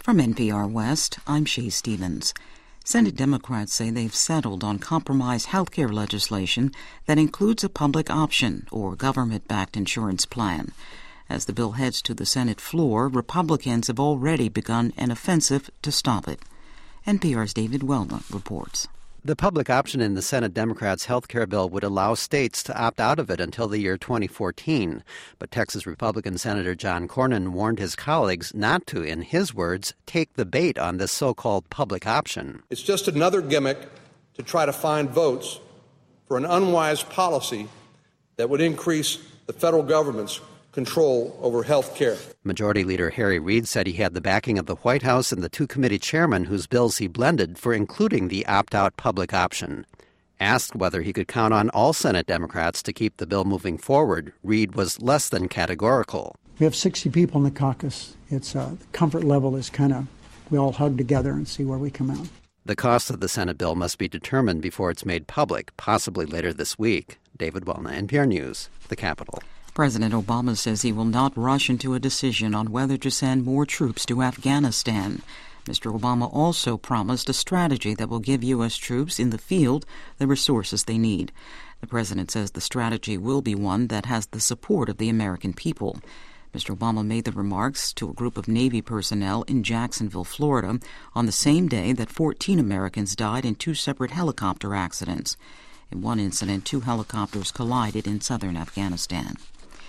From NPR West, I'm Shea Stevens. Senate Democrats say they've settled on compromise health care legislation that includes a public option or government-backed insurance plan. As the bill heads to the Senate floor, Republicans have already begun an offensive to stop it. NPR's David Wellner reports. The public option in the Senate Democrats' health care bill would allow states to opt out of it until the year 2014. But Texas Republican Senator John Cornyn warned his colleagues not to, in his words, take the bait on this so-called public option. It's just another gimmick to try to find votes for an unwise policy that would increase the federal government's control over health care. Majority Leader Harry Reid said he had the backing of the White House and the two committee chairmen whose bills he blended for including the opt-out public option. Asked whether he could count on all Senate Democrats to keep the bill moving forward, Reid was less than categorical. We have 60 people in the caucus. It's the comfort level is we all hug together and see where we come out. The cost of the Senate bill must be determined before it's made public, possibly later this week. David Wellner, NPR News, the Capitol. President Obama says he will not rush into a decision on whether to send more troops to Afghanistan. Mr. Obama also promised a strategy that will give U.S. troops in the field the resources they need. The president says the strategy will be one that has the support of the American people. Mr. Obama made the remarks to a group of Navy personnel in Jacksonville, Florida, on the same day that 14 Americans died in two separate helicopter accidents. In one incident, two helicopters collided in southern Afghanistan.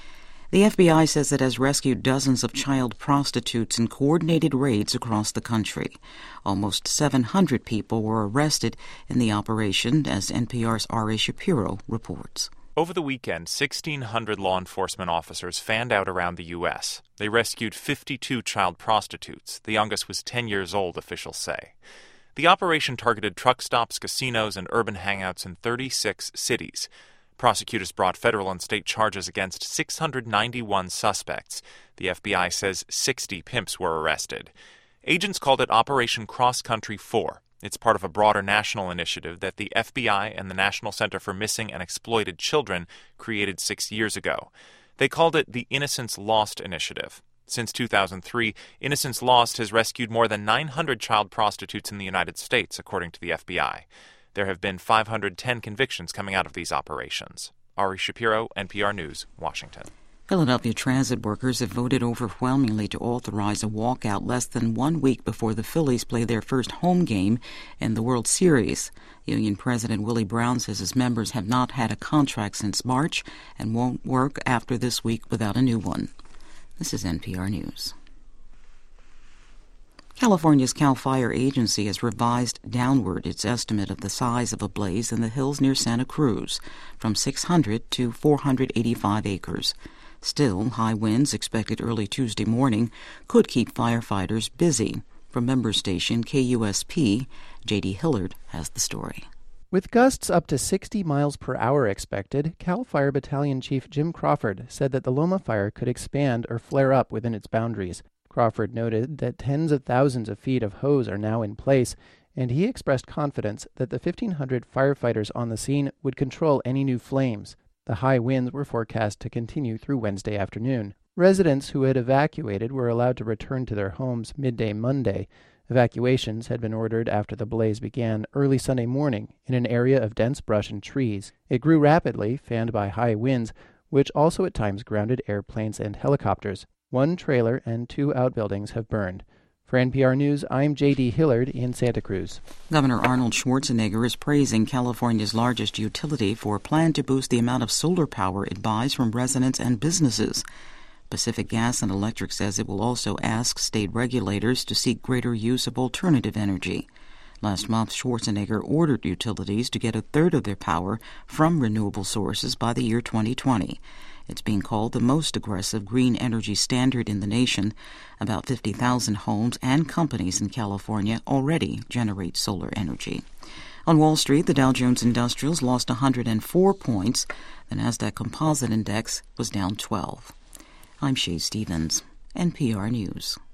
The FBI says it has rescued dozens of child prostitutes in coordinated raids across the country. Almost 700 people were arrested in the operation, as NPR's Ari Shapiro reports. Over the weekend, 1,600 law enforcement officers fanned out around the U.S. They rescued 52 child prostitutes. The youngest was 10 years old, officials say. The operation targeted truck stops, casinos, and urban hangouts in 36 cities. Prosecutors brought federal and state charges against 691 suspects. The FBI says 60 pimps were arrested. Agents called it Operation Cross Country 4. It's part of a broader national initiative that the FBI and the National Center for Missing and Exploited Children created 6 years ago. They called it the Innocence Lost Initiative. Since 2003, Innocence Lost has rescued more than 900 child prostitutes in the United States, according to the FBI. There have been 510 convictions coming out of these operations. Ari Shapiro, NPR News, Washington. Philadelphia transit workers have voted overwhelmingly to authorize a walkout less than 1 week before the Phillies play their first home game in the World Series. Union President Willie Brown says his members have not had a contract since March and won't work after this week without a new one. This is NPR News. California's CAL FIRE agency has revised downward its estimate of the size of a blaze in the hills near Santa Cruz from 600 to 485 acres. Still, high winds expected early Tuesday morning could keep firefighters busy. From member station KUSP, J.D. Hillard has the story. With gusts up to 60 miles per hour expected, CAL FIRE Battalion Chief Jim Crawford said that the Loma fire could expand or flare up within its boundaries. Crawford noted that tens of thousands of feet of hose are now in place, and he expressed confidence that the 1,500 firefighters on the scene would control any new flames. The high winds were forecast to continue through Wednesday afternoon. Residents who had evacuated were allowed to return to their homes midday Monday. Evacuations had been ordered after the blaze began early Sunday morning in an area of dense brush and trees. It grew rapidly, fanned by high winds, which also at times grounded airplanes and helicopters. 1 trailer and 2 outbuildings have burned. For NPR News, I'm J.D. Hillard in Santa Cruz. Governor Arnold Schwarzenegger is praising California's largest utility for a plan to boost the amount of solar power it buys from residents and businesses. Pacific Gas and Electric says it will also ask state regulators to seek greater use of alternative energy. Last month, Schwarzenegger ordered utilities to get a third of their power from renewable sources by the year 2020. It's being called the most aggressive green energy standard in the nation. About 50,000 homes and companies in California already generate solar energy. On Wall Street, the Dow Jones Industrials lost 104 points. The Nasdaq Composite Index was down 12. I'm Shea Stevens, NPR News.